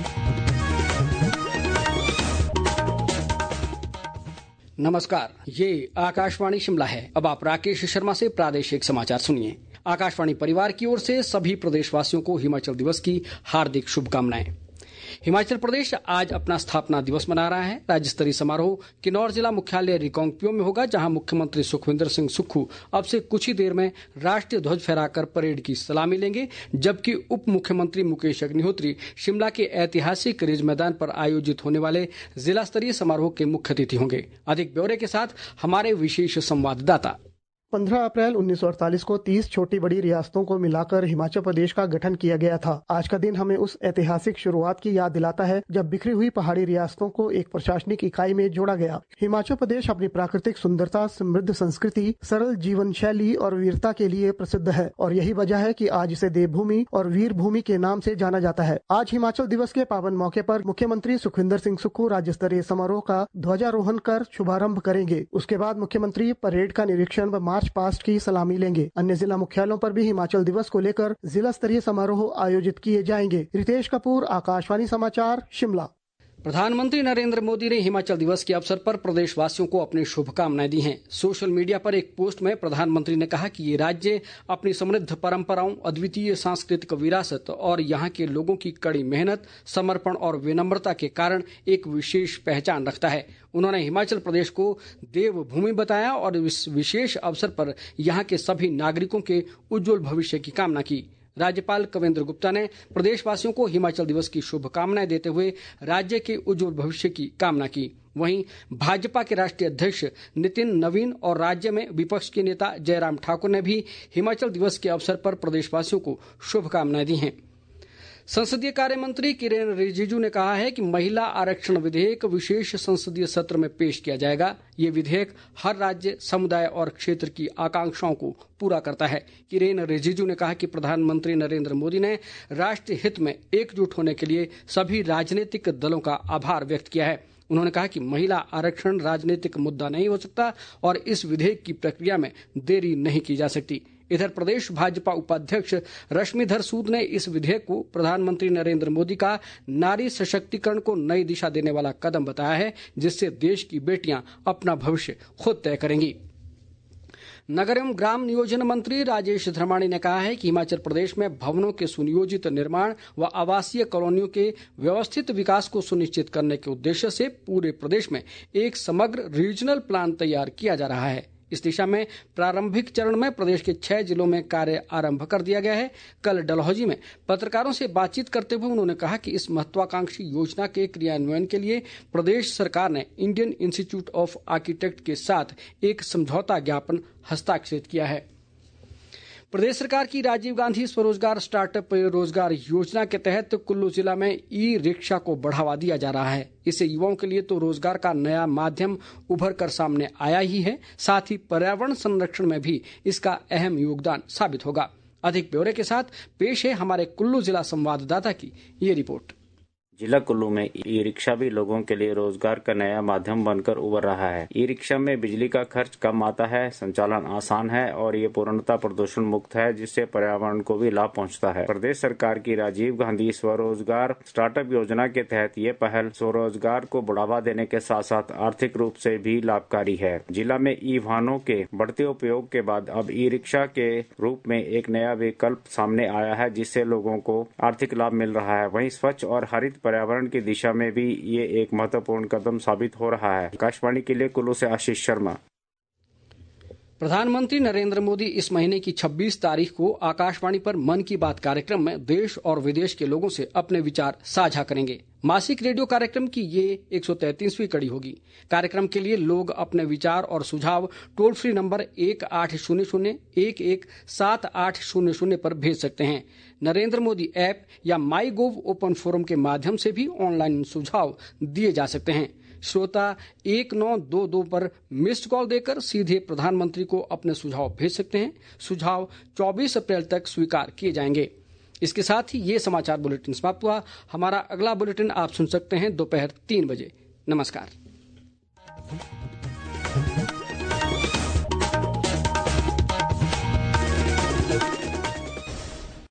नमस्कार, ये आकाशवाणी शिमला है। अब आप राकेश शर्मा से प्रादेशिक समाचार सुनिए। आकाशवाणी परिवार की ओर से सभी प्रदेशवासियों को हिमाचल दिवस की हार्दिक शुभकामनाएं। हिमाचल प्रदेश आज अपना स्थापना दिवस मना रहा है। राज्य स्तरीय समारोह किन्नौर जिला मुख्यालय रिकांगपिओ में होगा, जहां मुख्यमंत्री सुखविंदर सिंह सुक्खू अब से कुछ ही देर में राष्ट्रीय ध्वज फहराकर परेड की सलामी लेंगे, जबकि उप मुख्यमंत्री मुकेश अग्निहोत्री शिमला के ऐतिहासिक रिज मैदान पर आयोजित होने वाले जिला स्तरीय समारोह के मुख्य अतिथि होंगे। अधिक ब्यौरे के साथ हमारे विशेष संवाददाता। 15 अप्रैल 1948 को 30 छोटी बड़ी रियासतों को मिलाकर हिमाचल प्रदेश का गठन किया गया था। आज का दिन हमें उस ऐतिहासिक शुरुआत की याद दिलाता है जब बिखरी हुई पहाड़ी रियासतों को एक प्रशासनिक इकाई में जोड़ा गया। हिमाचल प्रदेश अपनी प्राकृतिक सुंदरता, समृद्ध संस्कृति, सरल जीवन शैली और वीरता के लिए प्रसिद्ध है और यही वजह है कि आज इसे देवभूमि और वीर भूमि के नाम से जाना जाता है। आज हिमाचल दिवस के पावन मौके पर मुख्यमंत्री सुखविंदर सिंह सुक्खू राज्य स्तरीय समारोह का ध्वजारोहण कर शुभारंभ करेंगे। उसके बाद मुख्यमंत्री परेड का निरीक्षण व मार्च पास्ट की सलामी लेंगे। अन्य जिला मुख्यालयों पर भी हिमाचल दिवस को लेकर जिला स्तरीय समारोह आयोजित किए जाएंगे। रितेश कपूर, आकाशवाणी समाचार, शिमला। प्रधानमंत्री नरेंद्र मोदी ने हिमाचल दिवस के अवसर पर प्रदेशवासियों को अपनी शुभकामनाएं दी हैं। सोशल मीडिया पर एक पोस्ट में प्रधानमंत्री ने कहा कि ये राज्य अपनी समृद्ध परंपराओं, अद्वितीय सांस्कृतिक विरासत और यहाँ के लोगों की कड़ी मेहनत, समर्पण और विनम्रता के कारण एक विशेष पहचान रखता है। उन्होंने हिमाचल प्रदेश को देवभूमि बताया और इस विशेष अवसर पर यहाँ के सभी नागरिकों के उज्जवल भविष्य की कामना की। राज्यपाल कविंद्र गुप्ता ने प्रदेशवासियों को हिमाचल दिवस की शुभकामनाएं देते हुए राज्य के उज्जवल भविष्य की कामना की। वहीं भाजपा के राष्ट्रीय अध्यक्ष नितिन नवीन और राज्य में विपक्ष के नेता जयराम ठाकुर ने भी हिमाचल दिवस के अवसर पर प्रदेशवासियों को शुभकामनाएं दी हैं। संसदीय कार्य मंत्री किरेन रिजिजू ने कहा है कि महिला आरक्षण विधेयक विशेष संसदीय सत्र में पेश किया जाएगा। ये विधेयक हर राज्य, समुदाय और क्षेत्र की आकांक्षाओं को पूरा करता है। किरेन रिजिजू ने कहा कि प्रधानमंत्री नरेंद्र मोदी ने राष्ट्रीय हित में एकजुट होने के लिए सभी राजनीतिक दलों का आभार व्यक्त किया है। उन्होंने कहा कि महिला आरक्षण राजनीतिक मुद्दा नहीं हो सकता और इस विधेयक की प्रक्रिया में देरी नहीं की जा सकती। इधर प्रदेश भाजपा उपाध्यक्ष रश्मिधर सूद ने इस विधेयक को प्रधानमंत्री नरेंद्र मोदी का नारी सशक्तिकरण को नई दिशा देने वाला कदम बताया है, जिससे देश की बेटियां अपना भविष्य खुद तय करेंगी। नगर एवं ग्राम नियोजन मंत्री राजेश धर्माणी ने कहा है कि हिमाचल प्रदेश में भवनों के सुनियोजित निर्माण व आवासीय कॉलोनियों के व्यवस्थित विकास को सुनिश्चित करने के उद्देश्य से पूरे प्रदेश में एक समग्र रीजनल प्लान तैयार किया जा रहा है। इस दिशा में प्रारंभिक चरण में प्रदेश के 6 जिलों में कार्य आरंभ कर दिया गया है। कल डलहौजी में पत्रकारों से बातचीत करते हुए उन्होंने कहा कि इस महत्वाकांक्षी योजना के क्रियान्वयन के लिए प्रदेश सरकार ने इंडियन इंस्टीट्यूट ऑफ आर्किटेक्ट के साथ एक समझौता ज्ञापन हस्ताक्षरित किया है। प्रदेश सरकार की राजीव गांधी स्वरोजगार स्टार्टअप रोजगार योजना के तहत कुल्लू जिला में ई रिक्शा को बढ़ावा दिया जा रहा है। इससे युवाओं के लिए तो रोजगार का नया माध्यम उभर कर सामने आया ही है, साथ ही पर्यावरण संरक्षण में भी इसका अहम योगदान साबित होगा। अधिक ब्यौरे के साथ पेश है हमारे कुल्लू जिला संवाददाता की ये रिपोर्ट। जिला कुल्लू में ई रिक्शा भी लोगों के लिए रोजगार का नया माध्यम बनकर उभर रहा है। ई रिक्शा में बिजली का खर्च कम आता है, संचालन आसान है और ये पूर्णतः प्रदूषण मुक्त है, जिससे पर्यावरण को भी लाभ पहुंचता है। प्रदेश सरकार की राजीव गांधी स्वरोजगार स्टार्टअप योजना के तहत ये पहल स्वरोजगार को बढ़ावा देने के साथ साथ आर्थिक रूप से भी लाभकारी है। जिला में ई वाहनों के बढ़ते उपयोग के बाद अब ई रिक्शा के रूप में एक नया विकल्प सामने आया है, जिससे लोगों को आर्थिक लाभ मिल रहा है। वहीं स्वच्छ और हरित पर्यावरण की दिशा में भी ये एक महत्वपूर्ण कदम साबित हो रहा है। आकाशवाणी के लिए कुल्लू से आशीष शर्मा। प्रधानमंत्री नरेंद्र मोदी इस महीने की 26 तारीख को आकाशवाणी पर मन की बात कार्यक्रम में देश और विदेश के लोगों से अपने विचार साझा करेंगे। मासिक रेडियो कार्यक्रम की ये 133वीं कड़ी होगी। कार्यक्रम के लिए लोग अपने विचार और सुझाव टोल फ्री नंबर 1800-117800 पर भेज सकते हैं। नरेंद्र मोदी ऐप या माई गोव ओपन फोरम के माध्यम से भी ऑनलाइन सुझाव दिए जा सकते हैं। श्रोता 1922 पर मिस्ड कॉल देकर सीधे प्रधानमंत्री को अपने सुझाव भेज सकते हैं। सुझाव 24 अप्रैल तक स्वीकार किए जाएंगे। इसके साथ ही ये समाचार बुलेटिन समाप्त हुआ। हमारा अगला बुलेटिन आप सुन सकते हैं दोपहर 3 बजे। नमस्कार।